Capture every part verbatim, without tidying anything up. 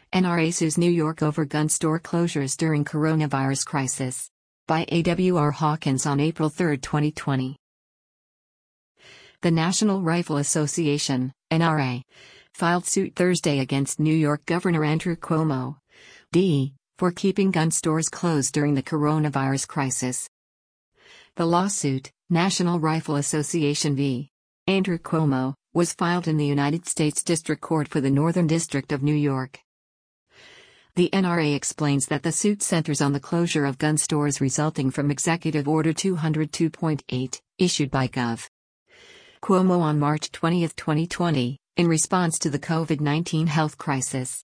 N R A sues New York over gun store closures during coronavirus crisis. By A W R Hawkins on April third, twenty twenty. The National Rifle Association, N R A, filed suit Thursday against New York Governor Andrew Cuomo, D, for keeping gun stores closed during the coronavirus crisis. The lawsuit, National Rifle Association v. Andrew Cuomo, was filed in the United States District Court for the Northern District of New York. The N R A explains that the suit centers on the closure of gun stores resulting from Executive Order two oh two point eight, issued by Gov. Cuomo on March twentieth, twenty twenty, in response to the COVID nineteen health crisis.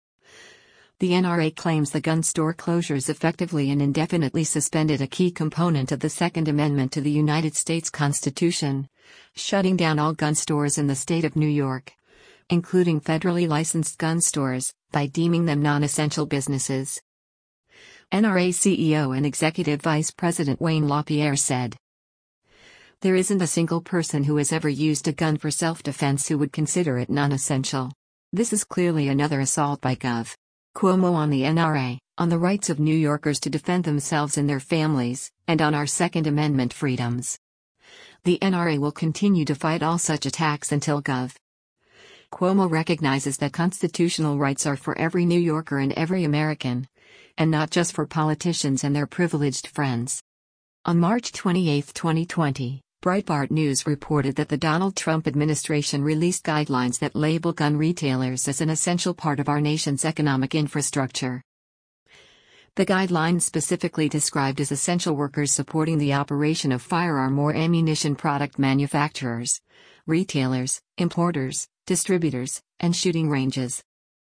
The N R A claims the gun store closures effectively and indefinitely suspended a key component of the Second Amendment to the United States Constitution, shutting down all gun stores in the state of New York, including federally licensed gun stores, by deeming them non-essential businesses. N R A C E O and Executive Vice President Wayne LaPierre said, "There isn't a single person who has ever used a gun for self-defense who would consider it non-essential. This is clearly another assault by Gov. Cuomo on the N R A, on the rights of New Yorkers to defend themselves and their families, and on our Second Amendment freedoms. The N R A will continue to fight all such attacks until Gov. Cuomo recognizes that constitutional rights are for every New Yorker and every American, and not just for politicians and their privileged friends." On March twenty-eighth, twenty twenty, Breitbart News reported that the Donald Trump administration released guidelines that label gun retailers as an essential part of our nation's economic infrastructure. The guidelines specifically described as essential workers supporting the operation of firearm or ammunition product manufacturers, retailers, importers, distributors, and shooting ranges.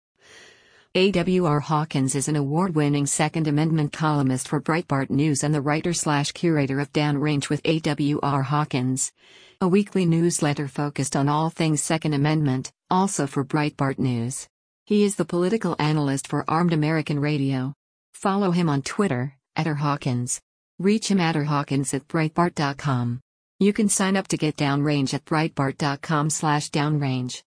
A W R Hawkins is an award-winning Second Amendment columnist for Breitbart News and the writer-slash-curator of Downrange with A W R Hawkins, a weekly newsletter focused on all things Second Amendment, also for Breitbart News. He is the political analyst for Armed American Radio. Follow him on Twitter, at R Hawkins. Reach him at r hawkins at breitbart dot com. You can sign up to get Downrange at breitbart dot com slash downrange.